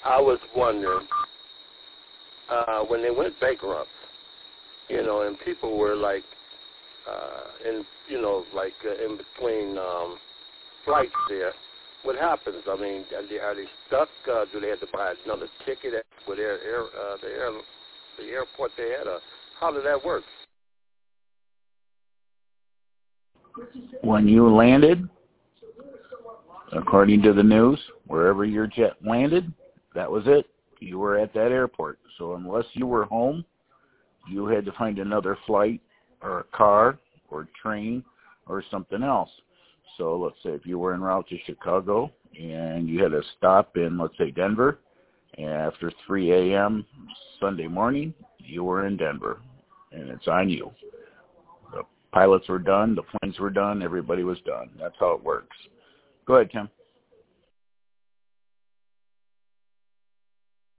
I was wondering, when they went bankrupt, and people were like, in between flights there, what happens? I mean, are they stuck? Do they have to buy another ticket with the airport they had? How did that work? When you landed, according to the news, wherever your jet landed, that was it. You were at that airport. So unless you were home, you had to find another flight or a car or train or something else. So let's say if you were en route to Chicago and you had a stop in, let's say, Denver, after 3 a.m. Sunday morning, you were in Denver, and it's on you. The pilots were done, the planes were done, everybody was done. That's how it works. Go ahead, Tim.